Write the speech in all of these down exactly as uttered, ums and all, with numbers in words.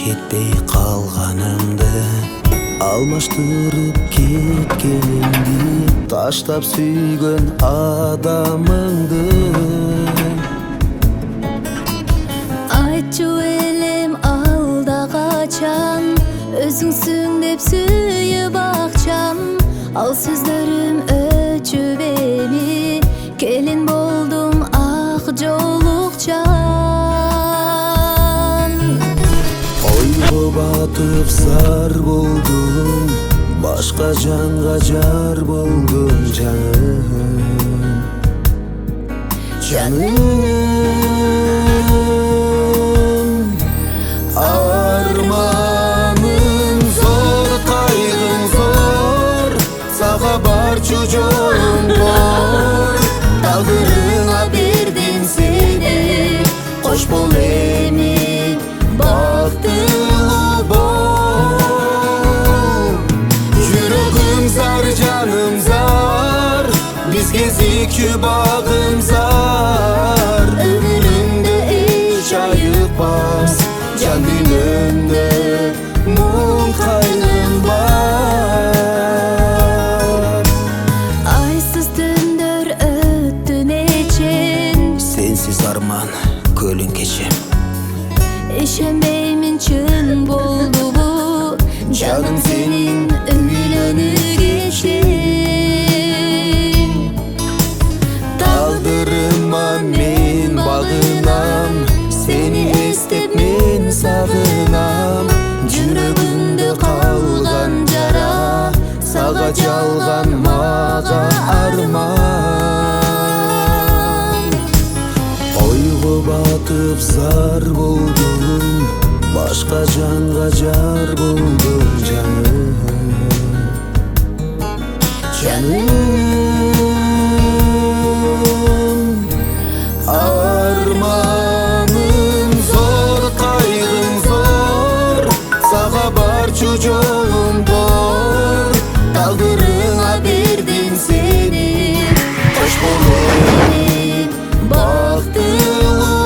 кетпей қалғанымды, алмаштырып кеткеніңді, таштап сүйген адамыңды. Айтчу элем алда качан, өзүңсүң деп сүйүп акчам. Ал сөздөрүм өчүп эми, келин болдум ак жолукчан. Ойго батып зар болдум, башка жанга жар болдум жаным. Жаным, арманым зор, кайгым зор, сага барчу жолум бор. Тагдырыңа бердим сени, кош бол эми бактылуу бол. Жүрөгүм зар, жаным зар, бизге зикүү багым зар. Өмүрүмдө эч айыкпас, жан дүйнөмдө муң кайгым бар. Айсыз түндөр өттү нечен, Сенсиз арман көлүн кечем. ишенбеймин чын болдубу, жаным сенин үйлөнүү кечин. Тагдырыма мен багынам, сени эстеп мен сагынам. Жүрөгүмдө калган жара, сага жалган мага арман. Ойго батып зар болдум, башка жанга жар болдум жаным. Жаным, арманым зор, кайгым зор, сага барчу жолум бор. Тагдырыңа бердим сени, кош бол эми бактылуу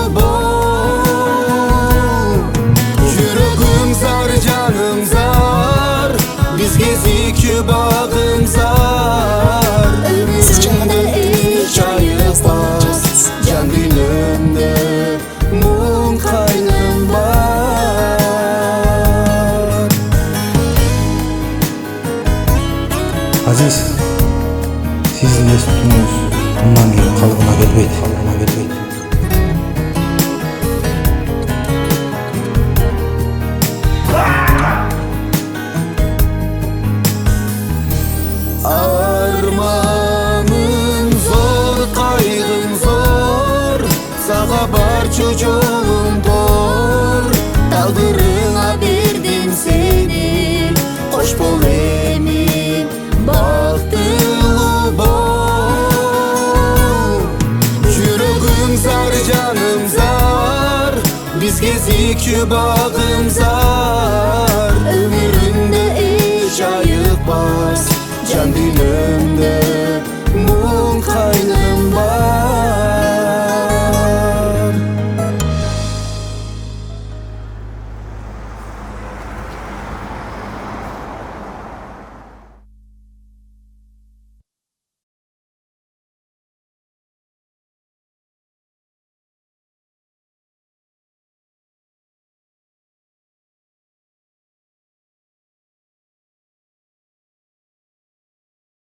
бол. Жүрөгүм зар, жаным зар, бизге зикүү багым зар. Өмүрүмдө эч айыкпас, жан дүйнөмдө муң кайгым бар. Азиз, сиздин эс түтүнүңүз мындан кийин калыбына келбейт. Арманым зор, кайгым зор, сага барчу жолум бор. Тагдырыңа бердим сени, кош бол эми бактылуу бол. Жүрөгүм зар, жаным зар, бизге зикүү багым зар.